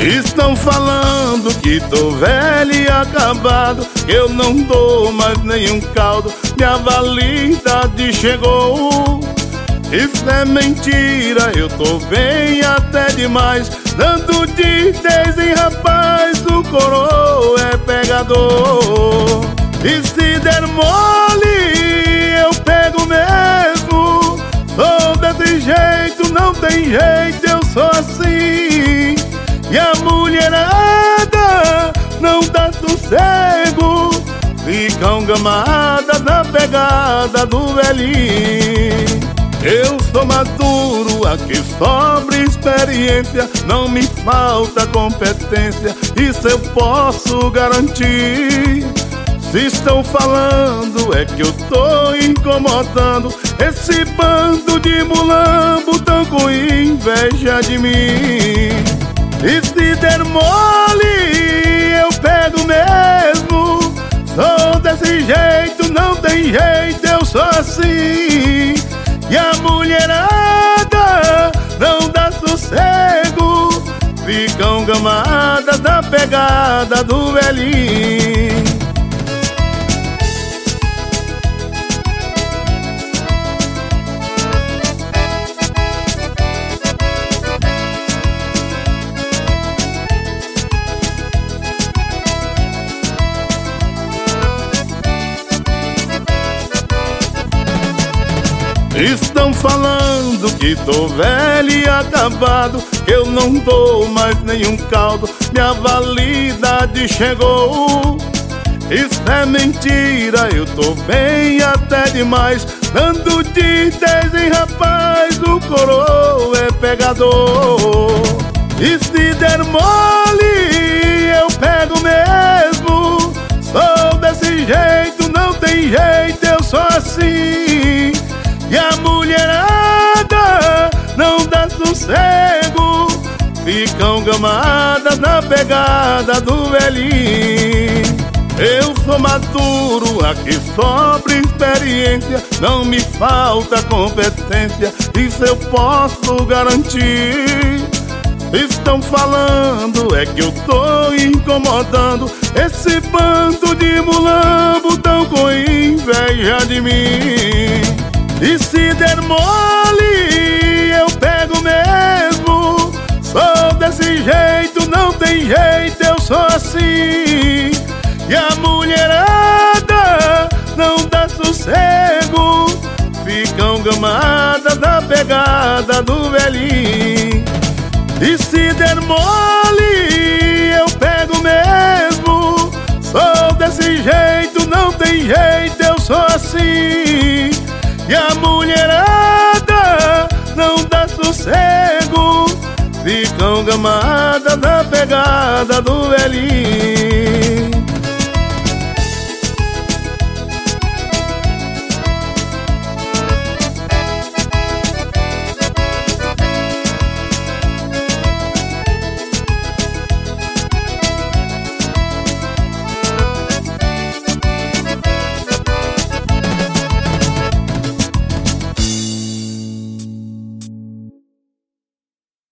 Estão falando que tô velho e acabado, que eu não dou mais nenhum caldo, minha validade chegou. Isso é mentira, eu tô bem até demais, dando de 10 em rapaz, o coroa é pegador. E se der mole, eu pego mesmo, sou desse jeito, não tem jeito, eu sou assim. E a mulherada não dá sossego, ficam gamadas na pegada do velhinho. Eu sou maduro, aqui sobre experiência, não me falta competência, isso eu posso garantir. Se estão falando é que eu tô incomodando, esse bando de mulambo tão com inveja de mim. E se der mole, eu pego mesmo, sou desse jeito, não tem jeito, eu sou assim. E a mulherada não dá sossego, ficam gamadas na pegada do velhinho. Estão falando que tô velho e acabado, que eu não dou mais nenhum caldo, minha validade chegou. Isso é mentira, eu tô bem até demais, dando de 10 em rapaz, o coroa é pegador. E se der mole, eu pego mesmo, sou desse jeito, não tem jeito, eu sou assim. E a mulherada não dá sossego, ficam gamadas na pegada do velhinho. Eu sou maduro, aqui sobre experiência, não me falta competência, isso eu posso garantir. Estão falando é que eu tô incomodando, esse bando de mulambo tão com inveja de mim. E se der mole, eu pego mesmo, sou desse jeito, não tem jeito, eu sou assim. E a mulherada não dá sossego, ficam gamadas na pegada do velhinho. E se der mole, eu pego mesmo, sou desse jeito, não tem jeito, eu sou assim. E a mulherada não dá sossego, ficam gamadas na pegada do velhinho.